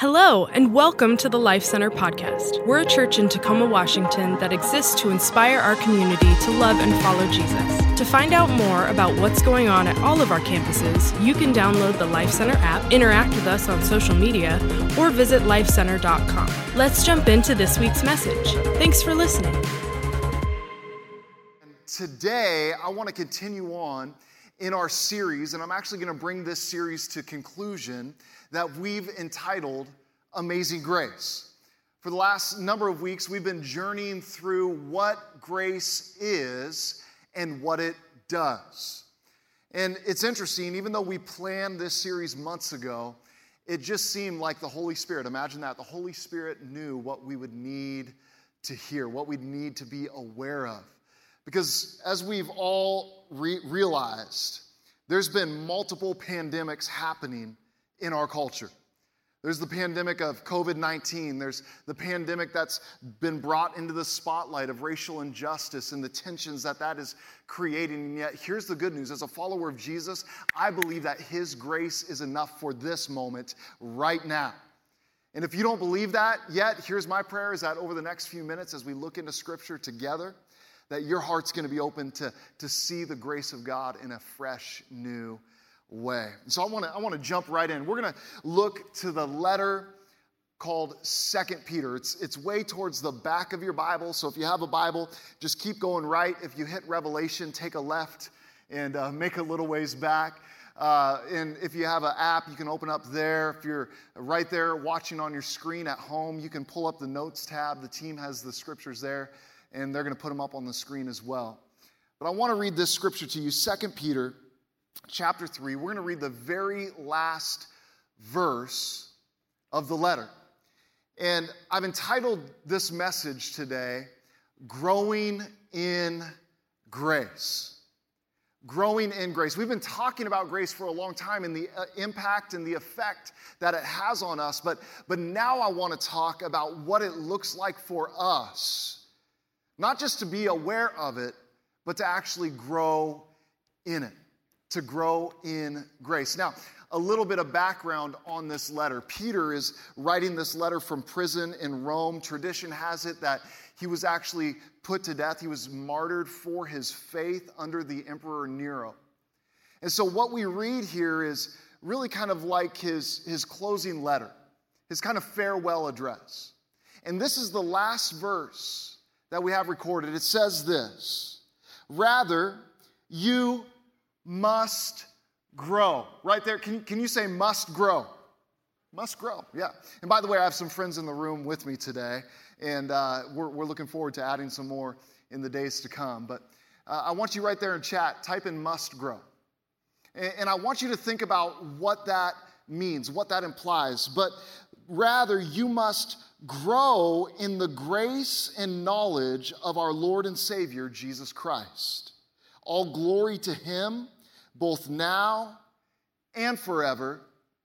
Hello, and welcome to the Life Center podcast. We're a church in Tacoma, Washington that exists to inspire our community to love and follow Jesus. To find out more about what's going on at all of our campuses, you can download the Life Center app, interact with us on social media, or visit lifecenter.com. Let's jump into this week's message. Thanks for listening. Today, I want to continue on in our series, and I'm actually going to bring this series to conclusion that we've entitled Amazing Grace. For the last number of weeks, we've been journeying through what grace is and what it does. And it's interesting, even though we planned this series months ago, it just seemed like the Holy Spirit, imagine that, the Holy Spirit knew what we would need to hear, what we'd need to be aware of. Because as we've all realized, there's been multiple pandemics happening in our culture. There's the pandemic of COVID-19. There's the pandemic that's been brought into the spotlight of racial injustice and the tensions that is creating. And yet, here's the good news. As a follower of Jesus, I believe that His grace is enough for this moment right now. And if you don't believe that yet, here's my prayer, is that over the next few minutes as we look into Scripture together, that your heart's going to be open to see the grace of God in a fresh, new way. And so I want to jump right in. We're going to look to the letter called 2 Peter. It's way towards the back of your Bible, so if you have a Bible, just keep going right. If you hit Revelation, take a left and make a little ways back. And if you have an app, you can open up there. If you're right there watching on your screen at home, you can pull up the Notes tab. The team has the scriptures there, and they're going to put them up on the screen as well. But I want to read this scripture to you, 2 Peter chapter 3. We're going to read the very last verse of the letter. And I've entitled this message today, Growing in Grace. Growing in grace. We've been talking about grace for a long time and the impact and the effect that it has on us. But now I want to talk about what it looks like for us. Not just to be aware of it, but to actually grow in it. To grow in grace. Now, a little bit of background on this letter. Peter is writing this letter from prison in Rome. Tradition has it that he was actually put to death. He was martyred for his faith under the Emperor Nero. And so what we read here is really kind of like his closing letter, his kind of farewell address. And this is the last verse that we have recorded. It says this, "Rather, you must grow." Right there. Can you say must grow? Must grow, yeah. And by the way, I have some friends in the room with me today, and we're looking forward to adding some more in the days to come. But I want you right there in chat, type in must grow. And I want you to think about what that means, what that implies. But rather, you must grow in the grace and knowledge of our Lord and Savior, Jesus Christ. All glory to Him, both now and forever.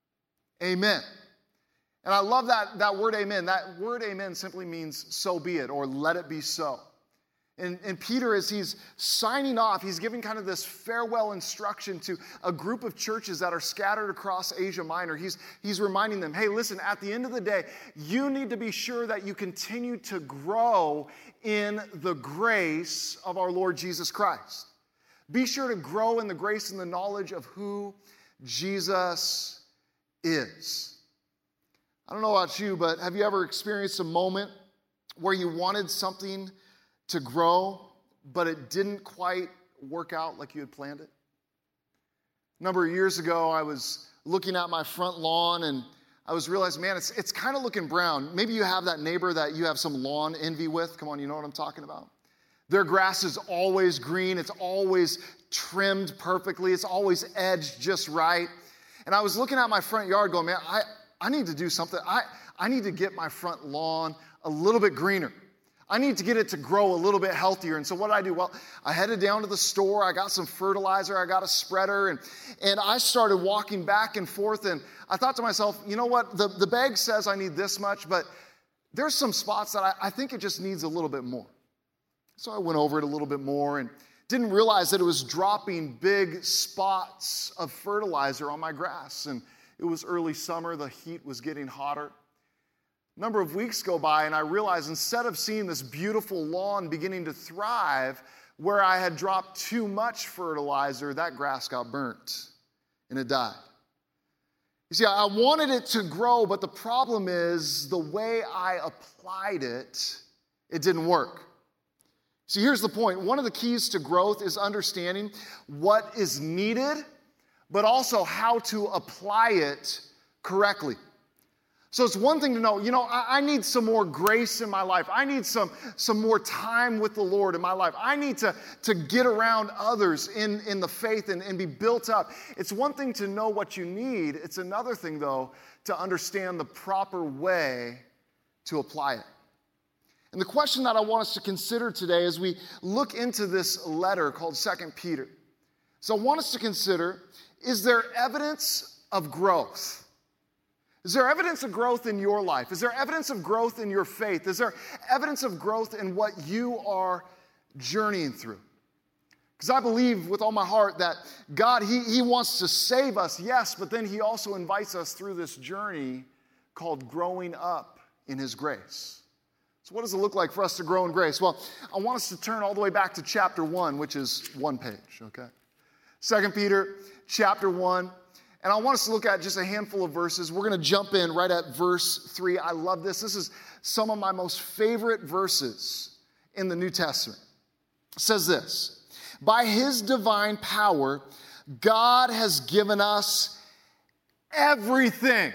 Amen. And I love that word amen. That word amen simply means so be it, or let it be so. And Peter, as he's signing off, he's giving kind of this farewell instruction to a group of churches that are scattered across Asia Minor. He's reminding them, hey, listen, at the end of the day, you need to be sure that you continue to grow in the grace of our Lord Jesus Christ. Be sure to grow in the grace and the knowledge of who Jesus is. I don't know about you, but have you ever experienced a moment where you wanted something to grow, but it didn't quite work out like you had planned it? A number of years ago, I was looking at my front lawn and I was realizing, man, it's kind of looking brown. Maybe you have that neighbor that you have some lawn envy with. Come on, you know what I'm talking about. Their grass is always green. It's always trimmed perfectly. It's always edged just right. And I was looking at my front yard going, man, I need to do something. I need to get my front lawn a little bit greener. I need to get it to grow a little bit healthier. And so what did I do? Well, I headed down to the store. I got some fertilizer. I got a spreader. And I started walking back and forth. And I thought to myself, you know what? The bag says I need this much, but there's some spots that I think it just needs a little bit more. So I went over it a little bit more and didn't realize that it was dropping big spots of fertilizer on my grass. And it was early summer. The heat was getting hotter. A number of weeks go by and I realize instead of seeing this beautiful lawn beginning to thrive, where I had dropped too much fertilizer, that grass got burnt and it died. You see, I wanted it to grow, but the problem is the way I applied it, it didn't work. See, here's the point. One of the keys to growth is understanding what is needed, but also how to apply it correctly. So it's one thing to know, I need some more grace in my life. I need some more time with the Lord in my life. I need to get around others in the faith and be built up. It's one thing to know what you need. It's another thing, though, to understand the proper way to apply it. And the question that I want us to consider today as we look into this letter called 2 Peter. So I want us to consider, is there evidence of growth? Is there evidence of growth in your life? Is there evidence of growth in your faith? Is there evidence of growth in what you are journeying through? Because I believe with all my heart that God, He wants to save us, yes, but then He also invites us through this journey called growing up in His grace. So what does it look like for us to grow in grace? Well, I want us to turn all the way back to chapter 1, which is one page, okay? 2 Peter chapter 1. And I want us to look at just a handful of verses. We're going to jump in right at verse 3. I love this. This is some of my most favorite verses in the New Testament. It says this: by His divine power, God has given us everything.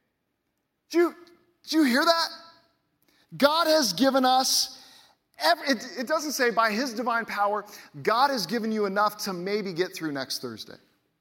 Did you hear that? God has given us it doesn't say by His divine power, God has given you enough to maybe get through next Thursday.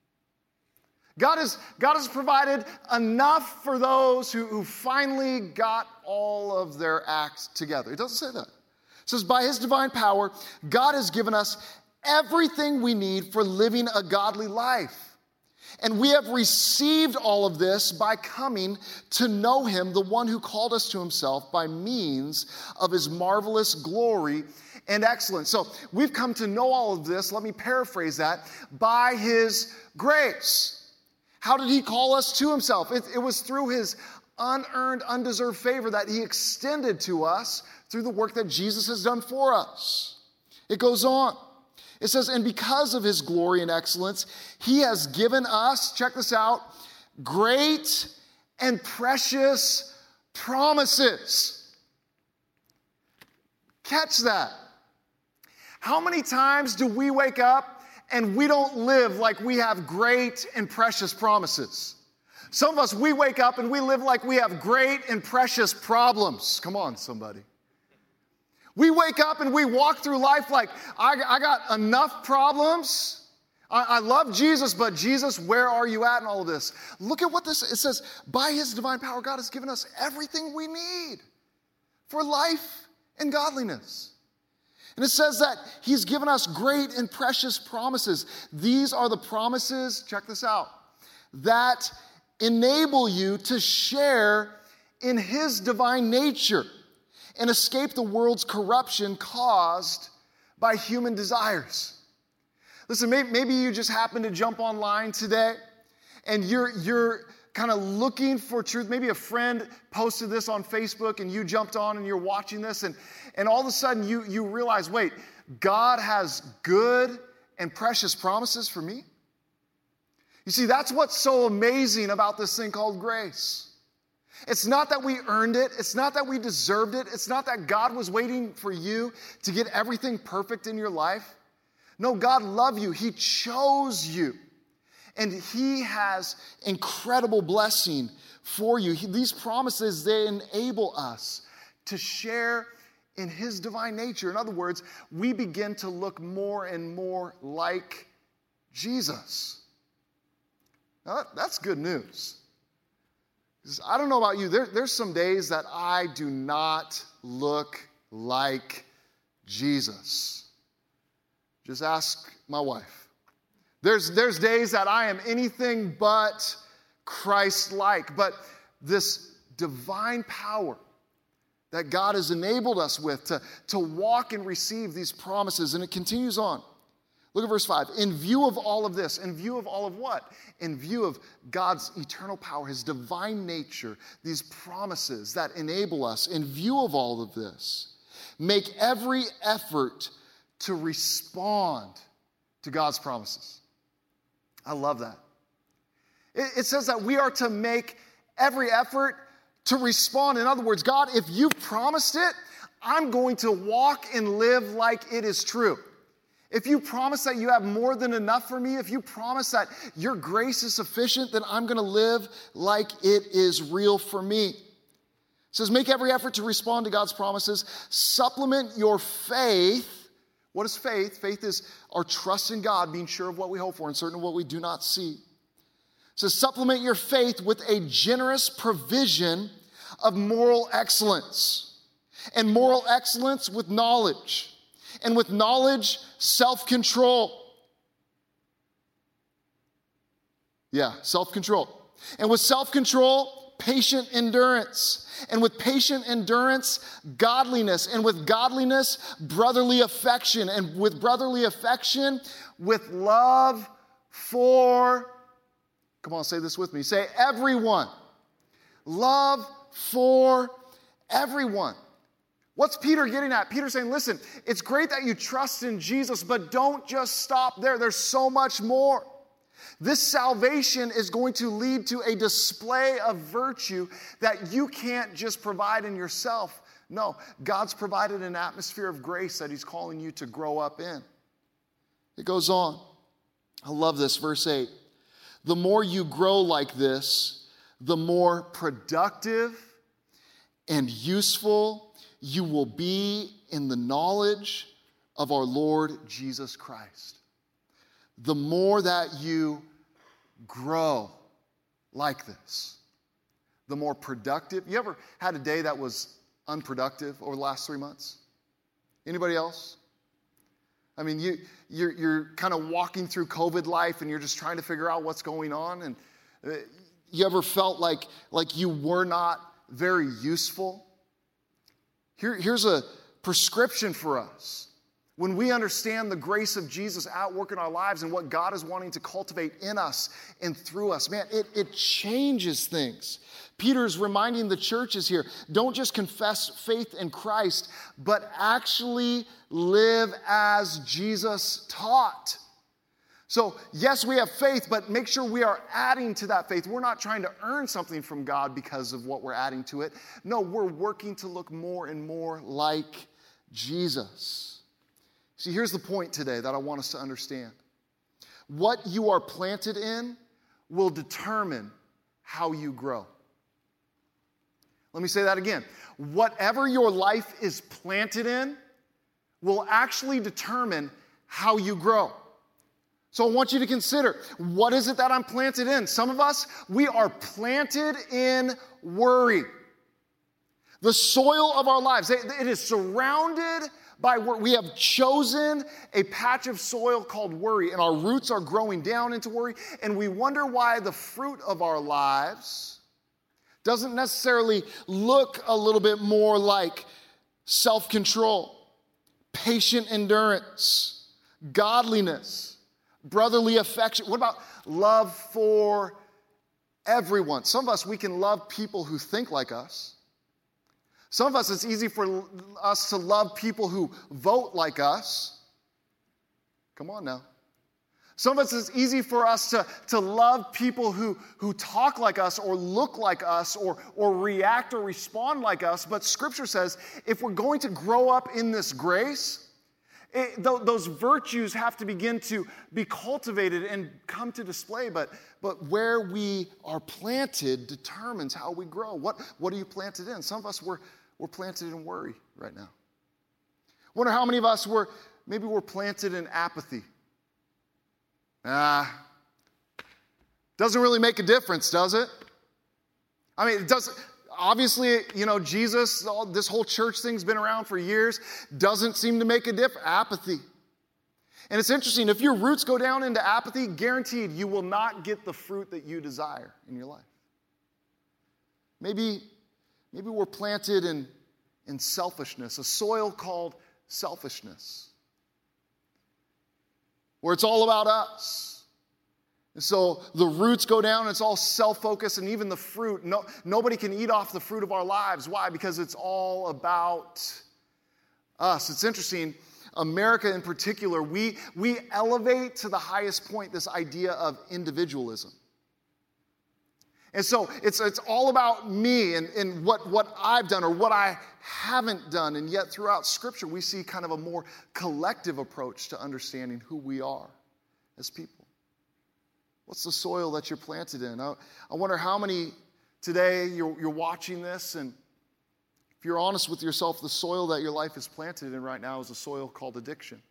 God has provided enough for those who finally got all of their acts together. It doesn't say that. It says, by His divine power, God has given us everything we need for living a godly life. And we have received all of this by coming to know Him, the one who called us to Himself by means of His marvelous glory and excellence. So we've come to know all of this, let me paraphrase that, by His grace. How did He call us to Himself? It was through His unearned, undeserved favor that He extended to us through the work that Jesus has done for us. It goes on. It says, and because of His glory and excellence, He has given us, check this out, great and precious promises. Catch that. How many times do we wake up and we don't live like we have great and precious promises? Some of us, we wake up and we live like we have great and precious problems. Come on, somebody. We wake up and we walk through life like, I got enough problems. I love Jesus, but Jesus, where are you at in all of this? Look at what it says. By His divine power, God has given us everything we need for life and godliness. And it says that He's given us great and precious promises. These are the promises, check this out, that enable you to share in His divine nature and escape the world's corruption caused by human desires. Listen, maybe you just happen to jump online today and you're kind of looking for truth. Maybe a friend posted this on Facebook and you jumped on and you're watching this and all of a sudden you realize, wait, God has good and precious promises for me? You see, that's what's so amazing about this thing called grace. It's not that we earned it. It's not that we deserved it. It's not that God was waiting for you to get everything perfect in your life. No, God loved you. He chose you. And He has incredible blessing for you. These promises, they enable us to share in His divine nature. In other words, we begin to look more and more like Jesus. Now, that's good news. I don't know about you. There's some days that I do not look like Jesus. Just ask my wife. There's days that I am anything but Christ-like. But this divine power that God has enabled us with to walk and receive these promises. And it continues on. Look at verse 5. In view of all of this, in view of all of what? In view of God's eternal power, his divine nature, these promises that enable us, in view of all of this, make every effort to respond to God's promises. I love that. It says that we are to make every effort to respond. In other words, God, if you've promised it, I'm going to walk and live like it is true. If you promise that you have more than enough for me, if you promise that your grace is sufficient, then I'm going to live like it is real for me. It says, make every effort to respond to God's promises. Supplement your faith. What is faith? Faith is our trust in God, being sure of what we hope for and certain of what we do not see. It says, supplement your faith with a generous provision of moral excellence. And moral excellence with knowledge. And with knowledge, self-control. Yeah, self-control. And with self-control, patient endurance. And with patient endurance, godliness. And with godliness, brotherly affection. And with brotherly affection, with love for, come on, say this with me. Say everyone. Love for everyone. What's Peter getting at? Peter's saying, listen, it's great that you trust in Jesus, but don't just stop there. There's so much more. This salvation is going to lead to a display of virtue that you can't just provide in yourself. No, God's provided an atmosphere of grace that he's calling you to grow up in. It goes on. I love this, verse 8. The more you grow like this, the more productive and useful you will be in the knowledge of our Lord Jesus Christ. The more that you grow like this, the more productive. You ever had a day that was unproductive over the last 3 months? Anybody else? I mean, you're kind of walking through COVID life and you're just trying to figure out what's going on. And you ever felt like you were not very useful? Here's a prescription for us. When we understand the grace of Jesus at work in our lives and what God is wanting to cultivate in us and through us, man, it changes things. Peter's reminding the churches here, don't just confess faith in Christ, but actually live as Jesus taught. So, yes, we have faith, but make sure we are adding to that faith. We're not trying to earn something from God because of what we're adding to it. No, we're working to look more and more like Jesus. See, here's the point today that I want us to understand. What you are planted in will determine how you grow. Let me say that again. Whatever your life is planted in will actually determine how you grow. So I want you to consider, what is it that I'm planted in? Some of us, we are planted in worry. The soil of our lives, it is surrounded by worry. We have chosen a patch of soil called worry, and our roots are growing down into worry, and we wonder why the fruit of our lives doesn't necessarily look a little bit more like self-control, patient endurance, godliness, brotherly affection. What about love for everyone? Some of us, we can love people who think like us. Some of us, it's easy for us to love people who vote like us. Come on now. Some of us, it's easy for us to love people who talk like us or look like us or react or respond like us. But Scripture says if we're going to grow up in this grace, those virtues have to begin to be cultivated and come to display. But where we are planted determines how we grow. What are you planted in? Some of us, we're planted in worry right now. Wonder how many of us we're planted in apathy. Doesn't really make a difference, does it? I mean, it doesn't. Obviously, Jesus, this whole church thing's been around for years, doesn't seem to make a difference. Apathy. And it's interesting, if your roots go down into apathy, guaranteed you will not get the fruit that you desire in your life. Maybe we're planted in selfishness, a soil called selfishness. where it's all about us. And so the roots go down, and it's all self-focused, and even the fruit. Nobody can eat off the fruit of our lives. Why? Because it's all about us. It's interesting. America in particular, we elevate to the highest point this idea of individualism. And so it's all about me and what I've done or what I haven't done. And yet throughout Scripture, we see kind of a more collective approach to understanding who we are as people. What's the soil that you're planted in? I wonder how many today you're watching this, and if you're honest with yourself, the soil that your life is planted in right now is a soil called addiction.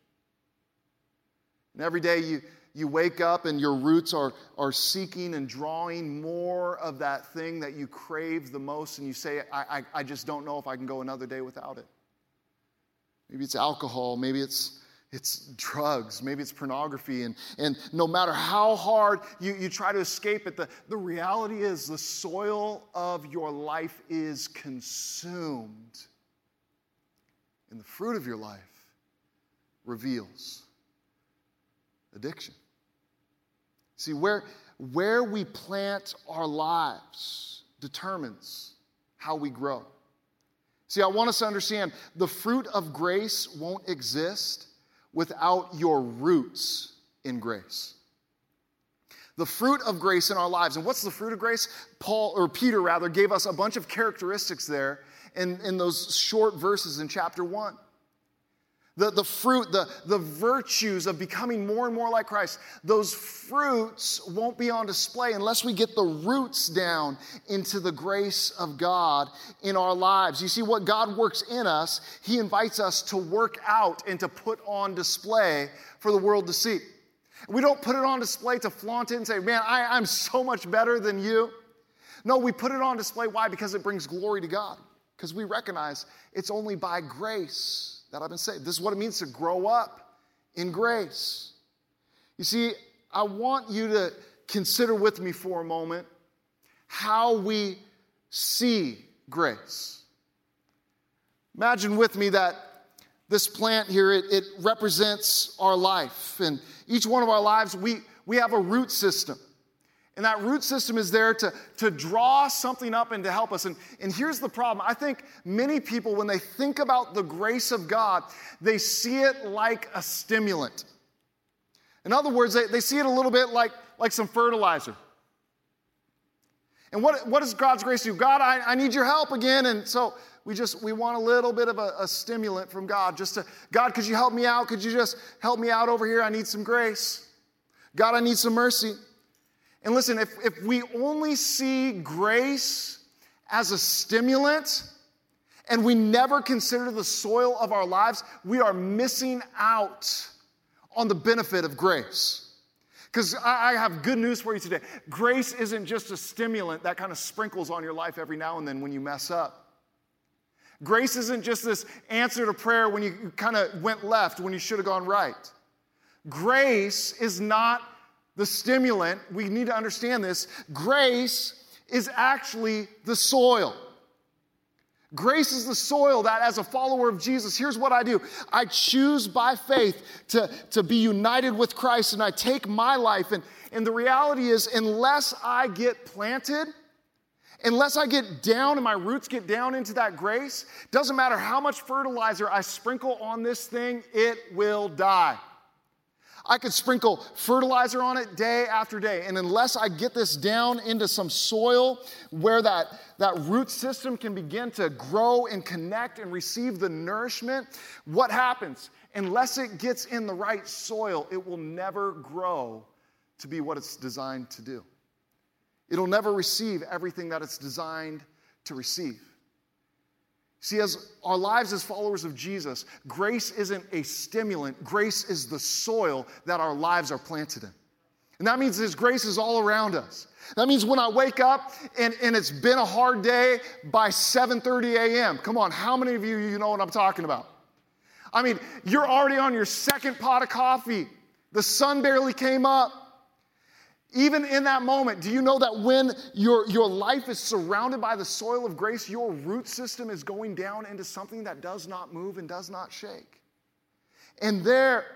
And every day you wake up and your roots are seeking and drawing more of that thing that you crave the most, and you say, I just don't know if I can go another day without it. Maybe it's alcohol, maybe it's drugs, maybe it's pornography, and no matter how hard you try to escape it, the reality is the soil of your life is consumed, and the fruit of your life reveals addiction. See, where we plant our lives determines how we grow. See, I want us to understand the fruit of grace won't exist without your roots in grace. The fruit of grace in our lives. And what's the fruit of grace? Peter gave us a bunch of characteristics there in those short verses in chapter 1. The fruit, the virtues of becoming more and more like Christ, those fruits won't be on display unless we get the roots down into the grace of God in our lives. You see, what God works in us, He invites us to work out and to put on display for the world to see. We don't put it on display to flaunt it and say, man, I'm so much better than you. No, we put it on display. Why? Because it brings glory to God. Because we recognize it's only by grace that I've been saved. This is what it means to grow up in grace. You see, I want you to consider with me for a moment how we see grace. Imagine with me that this plant here, it represents our life. And each one of our lives, we have a root system. And that root system is there to draw something up and to help us. And here's the problem. I think many people, when they think about the grace of God, they see it like a stimulant. In other words, they see it a little bit like some fertilizer. And what does God's grace do? God, I need your help again. And so we want a little bit of a stimulant from God. God, could you help me out? Could you just help me out over here? I need some grace. God, I need some mercy. And listen, if we only see grace as a stimulant and we never consider the soil of our lives, we are missing out on the benefit of grace. Because I have good news for you today. Grace isn't just a stimulant that kind of sprinkles on your life every now and then when you mess up. Grace isn't just this answer to prayer when you kind of went left when you should have gone right. Grace is not the stimulant. We need to understand this. Grace is actually the soil. Grace is the soil that, as a follower of Jesus, here's what I do. I choose by faith to be united with Christ, and I take my life. And the reality is, unless I get planted, unless I get down and my roots get down into that grace, doesn't matter how much fertilizer I sprinkle on this thing, it will die. I could sprinkle fertilizer on it day after day. And unless I get this down into some soil where that root system can begin to grow and connect and receive the nourishment, what happens? Unless it gets in the right soil, it will never grow to be what it's designed to do. It'll never receive everything that it's designed to receive. See, as our lives as followers of Jesus, grace isn't a stimulant. Grace is the soil that our lives are planted in. And that means His grace is all around us. That means when I wake up and it's been a hard day by 7:30 a.m. Come on, how many of you know what I'm talking about? I mean, you're already on your second pot of coffee. The sun barely came up. Even in that moment, do you know that when your life is surrounded by the soil of grace, your root system is going down into something that does not move and does not shake? And there,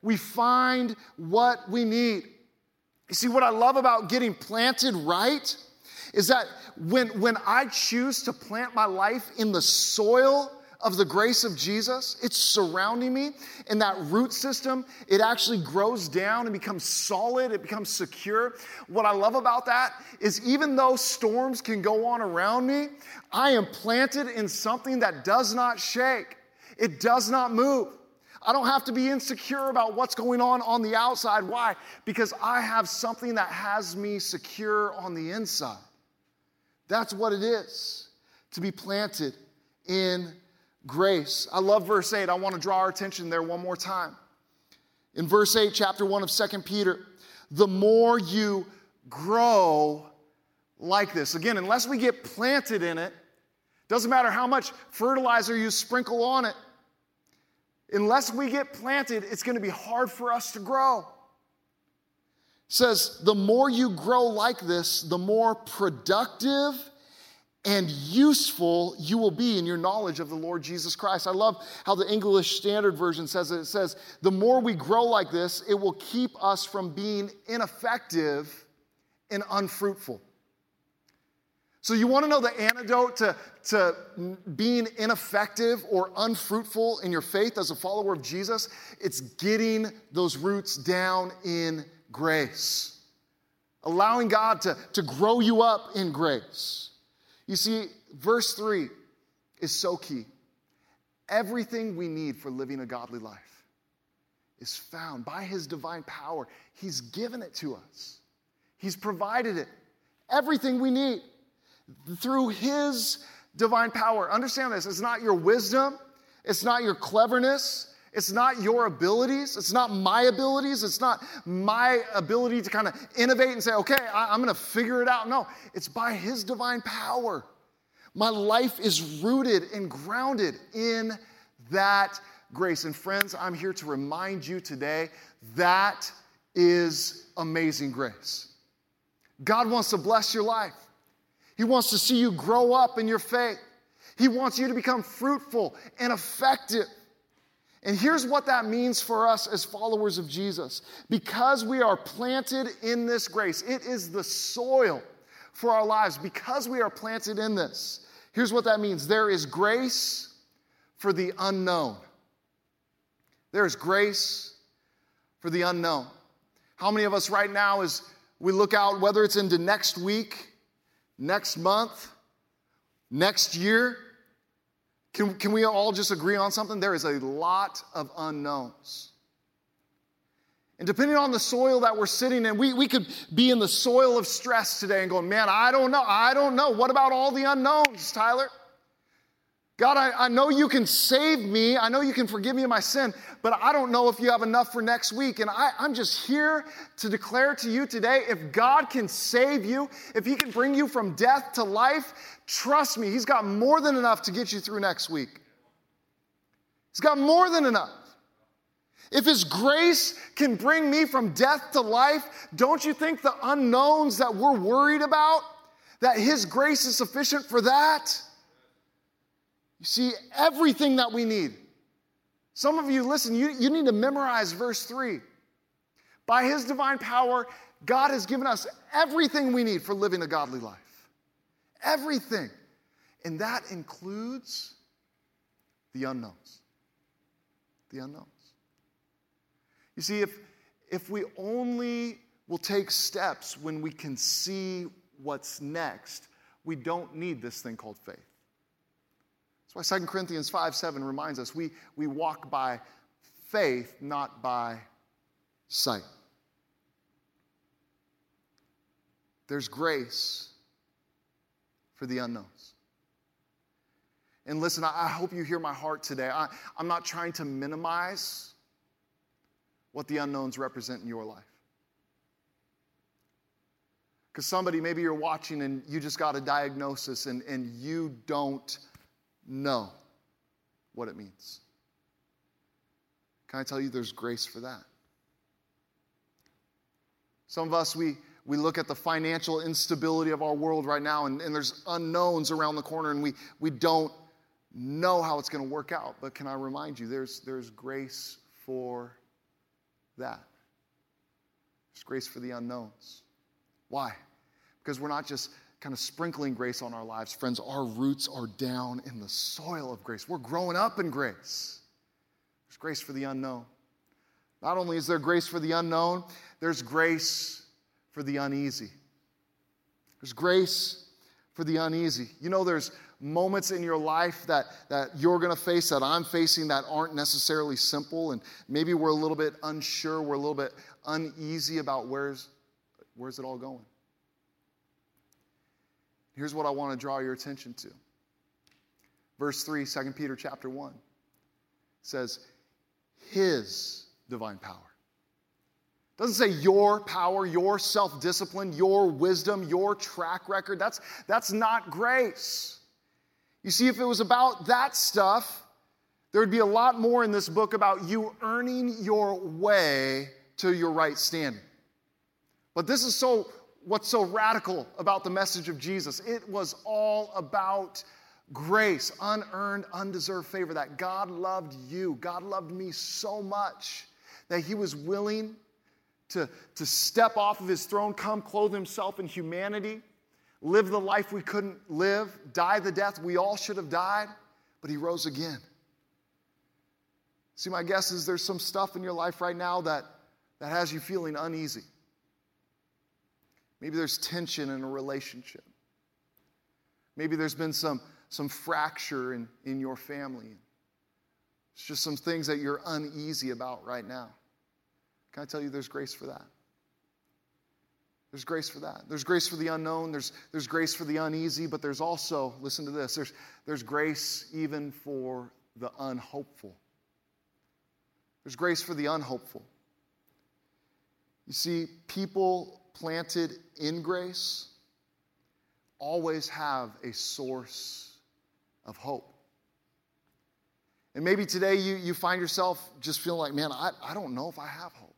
We find what we need. You see, what I love about getting planted right is that when I choose to plant my life in the soil of the grace of Jesus, it's surrounding me, and that root system, it actually grows down and becomes solid, it becomes secure. What I love about that is even though storms can go on around me, I am planted in something that does not shake. It does not move. I don't have to be insecure about what's going on the outside. Why? Because I have something that has me secure on the inside. That's what it is to be planted in grace. I love verse 8. I want to draw our attention there one more time. In verse 8, chapter 1 of 2 Peter, the more you grow like this. Again, unless we get planted in it, doesn't matter how much fertilizer you sprinkle on it, unless we get planted, it's going to be hard for us to grow. It says, the more you grow like this, the more productive and useful you will be in your knowledge of the Lord Jesus Christ. I love how the English Standard Version says it. It says, the more we grow like this, it will keep us from being ineffective and unfruitful. So you want to know the antidote to being ineffective or unfruitful in your faith as a follower of Jesus? It's getting those roots down in grace. Allowing God to grow you up in grace. You see, verse 3 is so key. Everything we need for living a godly life is found by His divine power. He's given it to us. He's provided it. Everything we need. Through His divine power. Understand this. It's not your wisdom. It's not your cleverness. It's not your abilities. It's not my abilities. It's not my ability to kind of innovate and say, okay, I'm going to figure it out. No, it's by His divine power. My life is rooted and grounded in that grace. And friends, I'm here to remind you today that is amazing grace. God wants to bless your life. He wants to see you grow up in your faith. He wants you to become fruitful and effective. And here's what that means for us as followers of Jesus. Because we are planted in this grace, it is the soil for our lives. Because we are planted in this, here's what that means. There is grace for the unknown. There is grace for the unknown. How many of us right now, as we look out, whether it's into next week, next month, next year, can we all just agree on something? There is a lot of unknowns. And depending on the soil that we're sitting in, we could be in the soil of stress today and going, man, I don't know. What about all the unknowns, Tyler? God, I know you can save me. I know you can forgive me of my sin, but I don't know if you have enough for next week. And I'm just here to declare to you today, if God can save you, if He can bring you from death to life, trust me, He's got more than enough to get you through next week. He's got more than enough. If His grace can bring me from death to life, don't you think the unknowns that we're worried about, that His grace is sufficient for that? You see, everything that we need. Some of you, listen, you need to memorize verse 3. By His divine power, God has given us everything we need for living a godly life. Everything. And that includes the unknowns. The unknowns. You see, if we only will take steps when we can see what's next, we don't need this thing called faith. That's why 2 Corinthians 5:7 reminds us we walk by faith, not by sight. There's grace for the unknowns. And listen, I hope you hear my heart today. I'm not trying to minimize what the unknowns represent in your life. Because somebody, maybe you're watching and you just got a diagnosis and you don't know what it means. Can I tell you there's grace for that? Some of us, we look at the financial instability of our world right now, and there's unknowns around the corner, and we don't know how it's going to work out. But can I remind you, there's grace for that. There's grace for the unknowns. Why? Because we're not just kind of sprinkling grace on our lives. Friends, our roots are down in the soil of grace. We're growing up in grace. There's grace for the unknown. Not only is there grace for the unknown, there's grace for the uneasy. There's grace for the uneasy. You know, there's moments in your life that you're going to face, that I'm facing, that aren't necessarily simple, and maybe we're a little bit unsure, we're a little bit uneasy about where's it all going. Here's what I want to draw your attention to. Verse 3, 2 Peter chapter 1 says, His divine power. It doesn't say your power, your self-discipline, your wisdom, your track record. That's not grace. You see, if it was about that stuff, there would be a lot more in this book about you earning your way to your right standing. But this is what's so radical about the message of Jesus. It was all about grace, unearned, undeserved favor, that God loved you. God loved me so much that he was willing to step off of his throne, come clothe himself in humanity, live the life we couldn't live, die the death we all should have died, but he rose again. See, my guess is there's some stuff in your life right now that has you feeling uneasy. Maybe there's tension in a relationship. Maybe there's been some fracture in your family. It's just some things that you're uneasy about right now. Can I tell you there's grace for that? There's grace for that. There's grace for the unknown. There's grace for the uneasy, but there's also, listen to this, there's grace even for the unhopeful. There's grace for the unhopeful. You see, people planted in grace always have a source of hope. And maybe today you find yourself just feeling like, man, I don't know if I have hope.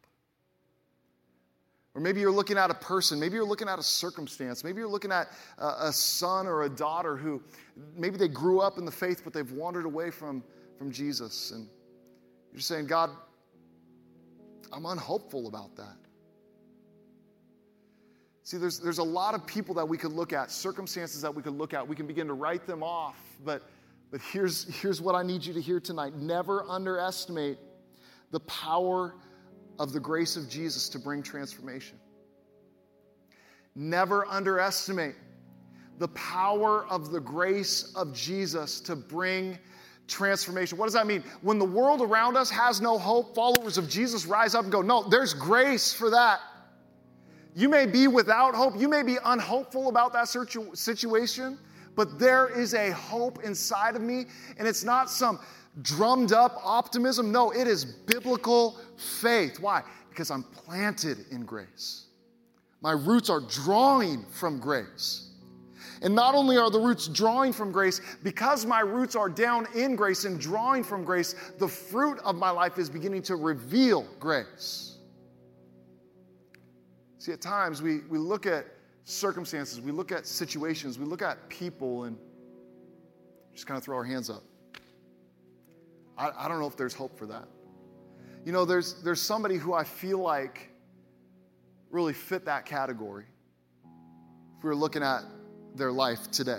Or maybe you're looking at a person, maybe you're looking at a circumstance, maybe you're looking at a son or a daughter who maybe they grew up in the faith, but they've wandered away from Jesus. And you're saying, God, I'm unhopeful about that. See, there's a lot of people that we could look at, circumstances that we could look at. We can begin to write them off. But here's what I need you to hear tonight. Never underestimate the power of the grace of Jesus to bring transformation. Never underestimate the power of the grace of Jesus to bring transformation. What does that mean? When the world around us has no hope, followers of Jesus rise up and go, no, there's grace for that. You may be without hope. You may be unhopeful about that situation, but there is a hope inside of me, and it's not some drummed up optimism. No, it is biblical faith. Why? Because I'm planted in grace. My roots are drawing from grace. And not only are the roots drawing from grace, because my roots are down in grace and drawing from grace, the fruit of my life is beginning to reveal grace. See, at times we look at circumstances, we look at situations, we look at people and just kind of throw our hands up. I don't know if there's hope for that. You know, there's somebody who I feel like really fit that category if we were looking at their life today.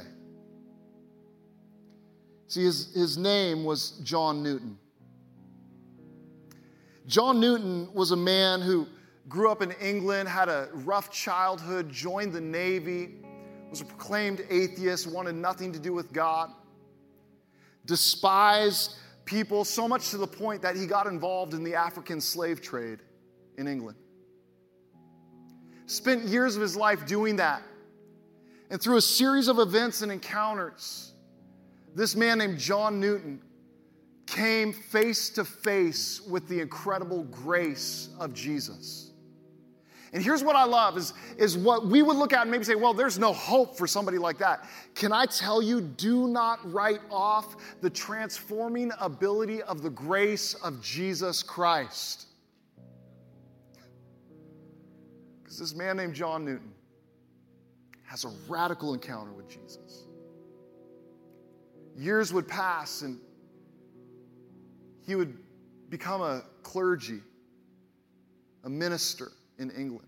See, his name was John Newton. John Newton was a man who grew up in England, had a rough childhood, joined the Navy, was a proclaimed atheist, wanted nothing to do with God, despised people so much to the point that he got involved in the African slave trade in England. Spent years of his life doing that. And through a series of events and encounters, this man named John Newton came face to face with the incredible grace of Jesus. And here's what I love is what we would look at and maybe say, well, there's no hope for somebody like that. Can I tell you, do not write off the transforming ability of the grace of Jesus Christ. Because this man named John Newton has a radical encounter with Jesus. Years would pass and he would become a clergy. a minister in England.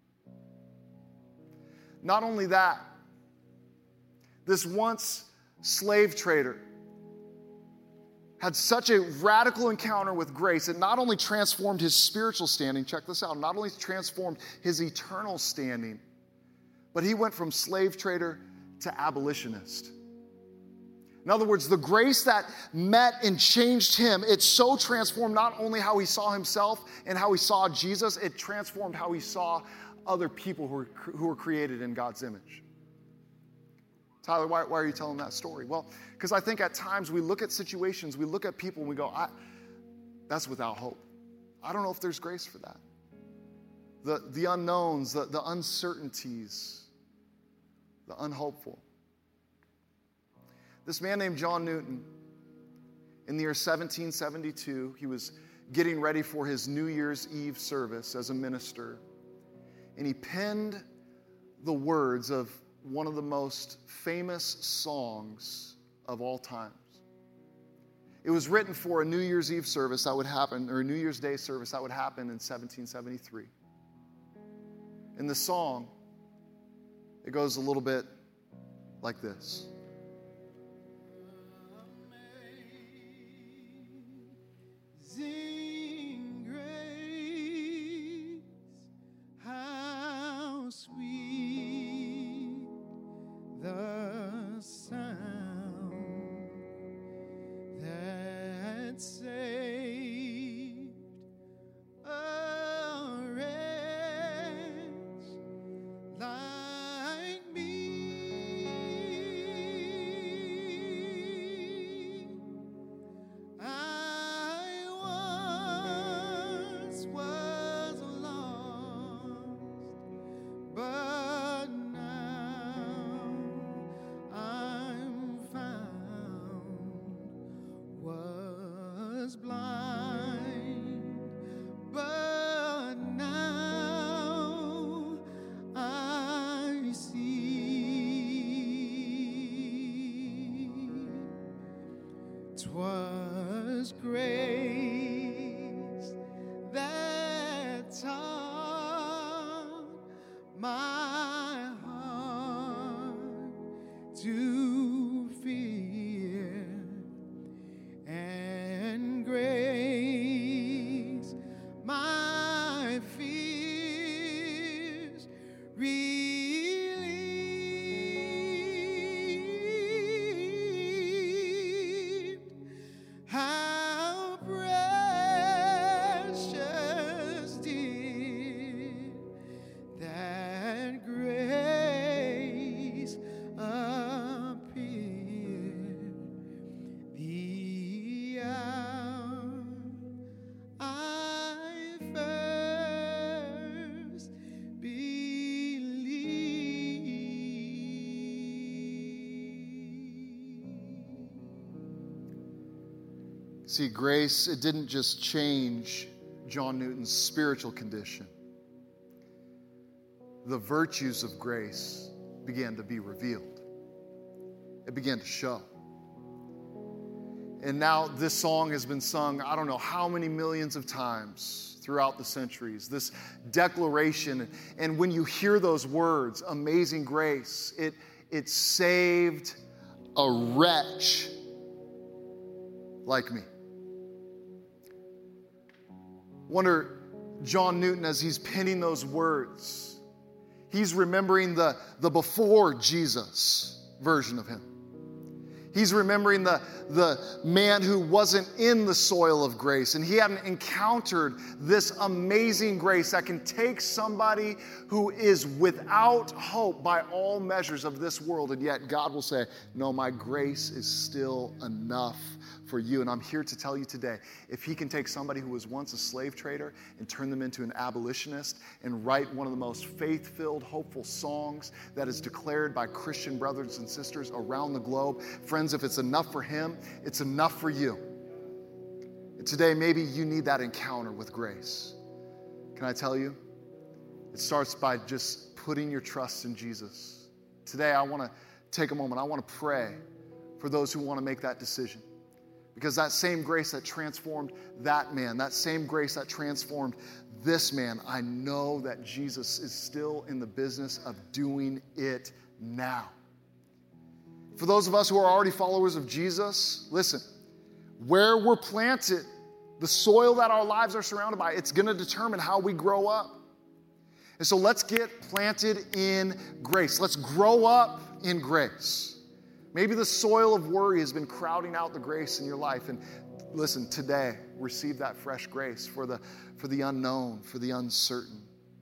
Not only that, this once slave trader had such a radical encounter with grace. It not only transformed his spiritual standing, check this out, not only transformed his eternal standing, but he went from slave trader to abolitionist. In other words, the grace that met and changed him, it so transformed not only how he saw himself and how he saw Jesus, it transformed how he saw other people who were created in God's image. Tyler, why are you telling that story? Well, because I think at times we look at situations, we look at people and we go, that's without hope. I don't know if there's grace for that. The unknowns, the uncertainties, the unhopeful. This man named John Newton, in the year 1772, he was getting ready for his New Year's Eve service as a minister, and he penned the words of one of the most famous songs of all times. It was written for a New Year's Eve service that would happen, or a New Year's Day service that would happen in 1773. In the song, it goes a little bit like this. Amazing grace, how sweet the sound that saved a wretch like me. I once was lost, but now I'm found. Was blind, but now I see. 'Twas grace that taught my heart to fear, and grace my fears relieved. How precious did that grace appear the hour I first believed. See, grace, it didn't just change John Newton's spiritual condition. The virtues of grace began to be revealed. It began to show. And now this song has been sung, I don't know how many millions of times throughout the centuries. This declaration, and when you hear those words, amazing grace, it saved a wretch like me. Wonder, John Newton, as he's penning those words, he's remembering the before Jesus version of him. He's remembering the man who wasn't in the soil of grace, and he hadn't encountered this amazing grace that can take somebody who is without hope by all measures of this world, and yet God will say, no, my grace is still enough for you. And I'm here to tell you today, if he can take somebody who was once a slave trader and turn them into an abolitionist and write one of the most faith-filled, hopeful songs that is declared by Christian brothers and sisters around the globe, friends, if it's enough for him, it's enough for you. And today, maybe you need that encounter with grace. Can I tell you? It starts by just putting your trust in Jesus. Today, I want to take a moment. I want to pray for those who want to make that decision. Because that same grace that transformed that man, that same grace that transformed this man, I know that Jesus is still in the business of doing it now. For those of us who are already followers of Jesus, listen, where we're planted, the soil that our lives are surrounded by, it's going to determine how we grow up. And so let's get planted in grace. Let's grow up in grace. Maybe the soil of worry has been crowding out the grace in your life. And listen, today, receive that fresh grace for the unknown, for the uncertain,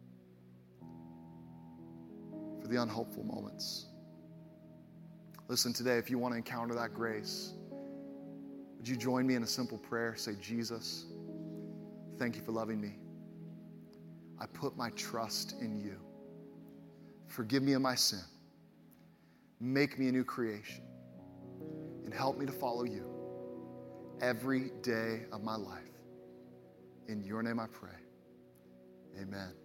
for the unhopeful moments. Listen, today, if you want to encounter that grace, would you join me in a simple prayer? Say, Jesus, thank you for loving me. I put my trust in you. Forgive me of my sin. Make me a new creation. And help me to follow you every day of my life. In your name I pray. Amen.